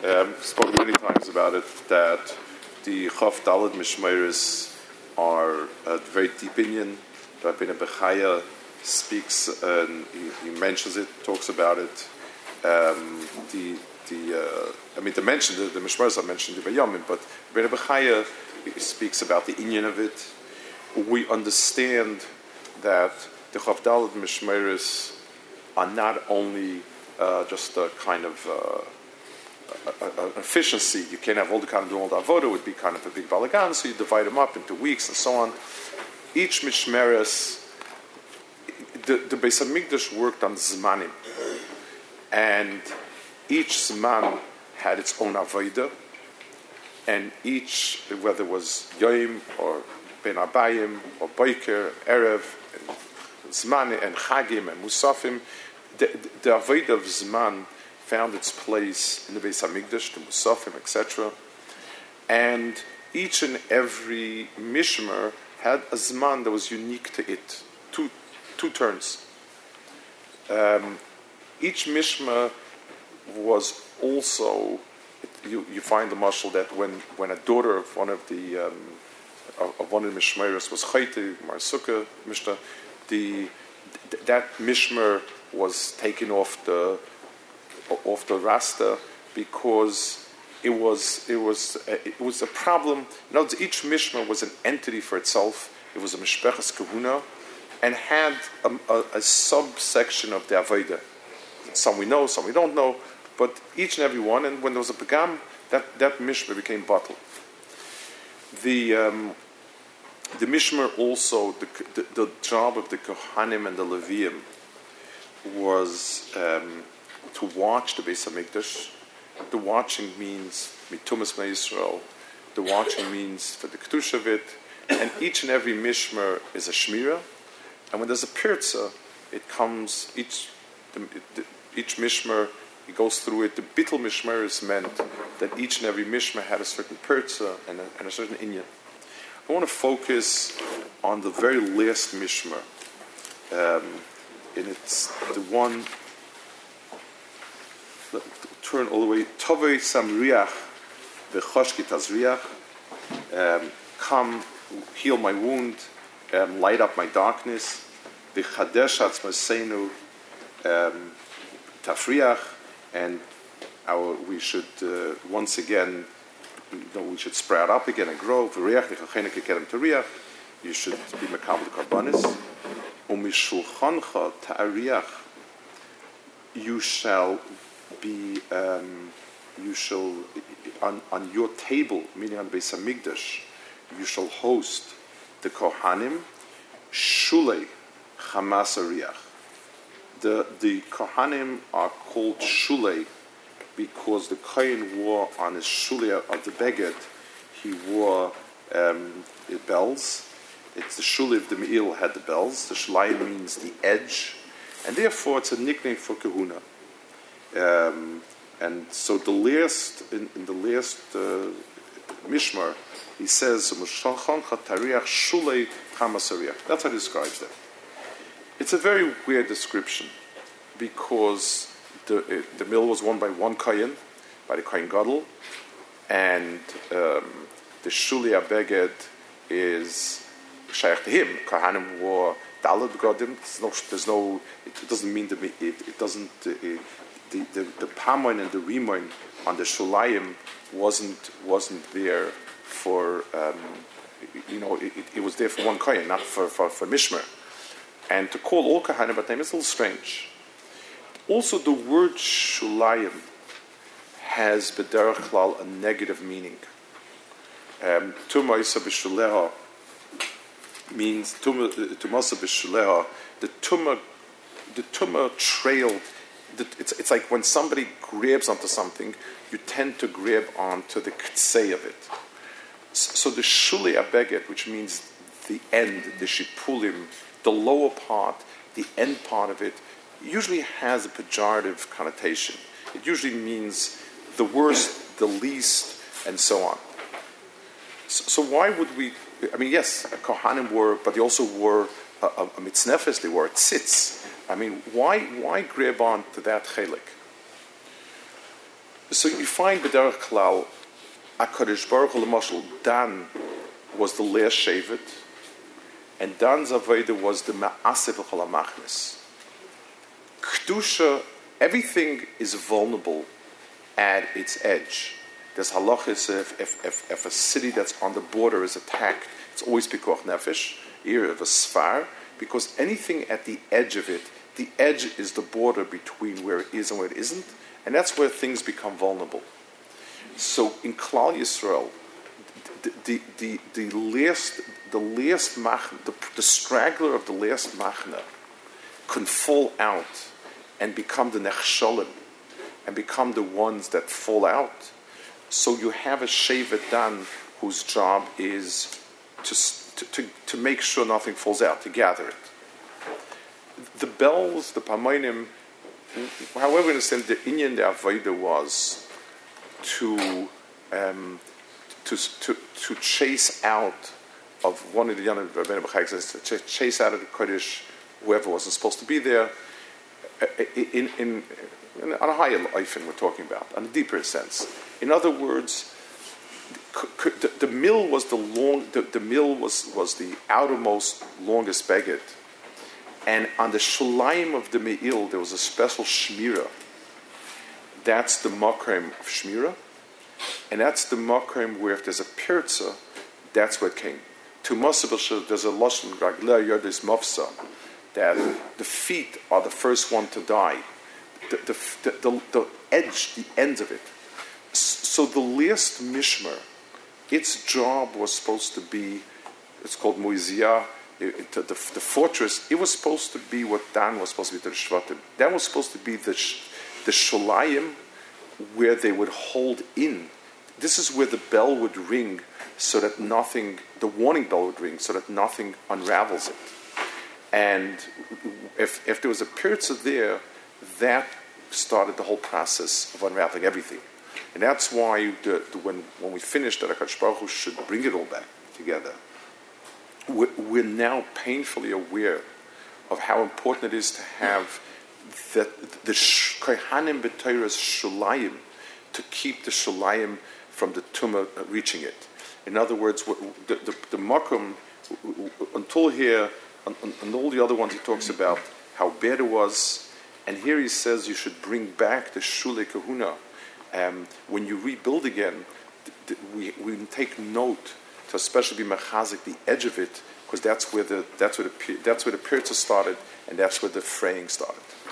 Spoken many times about it, that the Chav Daled Mishmeres are a very deep Inyan. Rabbeinu Bechaya speaks, and he mentions it, talks about it. The Mishmeres are mentioned in Bayamim, but Rabbeinu Bechaya speaks about the Inyan of it. We understand that the Chav Daled Mishmeres are not only just a kind of efficiency. You can't have all the kind of doing all the avodah. It would be kind of a big balagan, so you divide them up into weeks and so on. Each mishmeres, the Beis Hamikdash worked on zmanim, and each zman had its own avodah, and each, whether it was yoim or ben abayim or boiker, erev, and zman and chagim and musafim, the avodah of zman found its place in the Beis Hamikdash, the Musafim, etc. And each and every mishmer had a zman that was unique to it, two turns. Each mishmer was also, you find the mashal that when a daughter of one of the mishmeres was chayte, Mar Sukkah, Mishnah, that mishmer was taken off the rasta because it was a problem. In other words, each mishmer was an entity for itself. It was a mishpechas kahuna and had a subsection of the avodah. Some we know, some we don't know, but each and every one. And when there was a pagam, that mishmer became bottle. The mishmer also, the job of the kohanim and the leviim was to watch the Beis Hamikdash. The watching means mitumas me'Yisrael. The watching means for the kedusha of it. And each and every mishmer is a shmira. And when there's a pirza, it comes each mishmer. It goes through it. The bittul mishmeres meant that each and every mishmer had a certain pirza and a certain inyan. I want to focus on the very last mishmer, and it's the one. Turn all the way. Tovei samriach v'choshki tazriach. Come, heal my wound, light up my darkness. V'chadesh atzmasenu tafriach, and we should once again, we should sprout up again and grow. V'riach v'chachenek kekedem tariach. You should be mekabel karbanis. Umishulchancha ta'ariach. You shall be, you shall, on your table, meaning on Beis Hamikdash, you shall host the Kohanim, Shulei Chamas Ariach. The Kohanim are called Shulei because the Kohen wore on his Shulei of the Beged, he wore bells. It's the Shulei of the Me'il had the bells. The Shulayim means the edge, and therefore it's a nickname for Kahuna. And so the last in the last mishmar, he says, that's how he describes that. It's a very weird description because the mill was won by one kohen, by the kohen gadol, and the shuli abeged is shaykh to him. Kohanim wore dalad begodim. There's no. It doesn't mean that it doesn't. The pamoin and the rimoin on the shulayim wasn't there for it was there for one kohen, not for mishmer. And to call all kohanim by name is a little strange. Also, the word shulayim has b'derech klal a negative meaning. Tumah b'shuleha means tumasa b'shuleha. The tumah trailed. It's like when somebody grabs onto something, you tend to grab onto the ktsei of it. So the shuli abeget, which means the end, the shipulim, the lower part, the end part of it, usually has a pejorative connotation. It usually means the worst, the least, and so on. So why would we? I mean, yes, Kohanim wore, but they also wore a mitznefes. They wore tzitz. I mean, why grab on to that chelik? So you find B'derech Klal, HaKadosh Baruch Hu L'mashal, Dan was the last Shevet, and Dan's Avodah was the Ma'aseh V'chol HaMachnes. Kedusha, everything is vulnerable at its edge. There's halachas if a city that's on the border is attacked, it's always pikuach nefesh, ear of a sfar, because anything at the edge of it, the edge is the border between where it is and where it isn't, and that's where things become vulnerable. So in Klal Yisrael, the straggler of the last machna can fall out and become the nechsholim, and become the ones that fall out. So you have a Shevet Dan whose job is to make sure nothing falls out, to gather it. The bells, the pamoinim, however, in a sense, the inyan, the avodah was to chase out of one of the Yanim Rabbeinu B'chai says to chase out of the Kodesh whoever wasn't supposed to be there. On a higher eifin we're talking about, on a deeper sense. In other words, the mill was the mill was the outermost longest beged, and on the shulayim of the me'il there was a special shmira. That's the makrim of shmira, and that's the makrim where if there's a pirza, that's what came. To Moshe, there's a lashon ragla yodis mafsa, that the feet are the first one to die. The edge, the end of it. So the last mishmer, its job was supposed to be, it's called Moiziyah, the fortress. It was supposed to be what Dan was supposed to be to the Shvatim. That was supposed to be the Sholayim where they would hold in. This is where the bell would ring so that nothing, the warning bell would ring so that nothing unravels it. And if there was a pirza there, that started the whole process of unraveling everything. And that's why when we finished that, HaKadosh Baruch Hu should bring it all back together. We're now painfully aware of how important it is to have the Kohanim B'Torah's Shulayim, to keep the Shulayim from the Tumah reaching it. In other words, the Makom, until here, and all the other ones he talks about how bad it was, and here he says you should bring back the Shulei Kahuna. When you rebuild again, we take note to especially be mechazik the edge of it, because that's where the pirza started, and that's where the fraying started.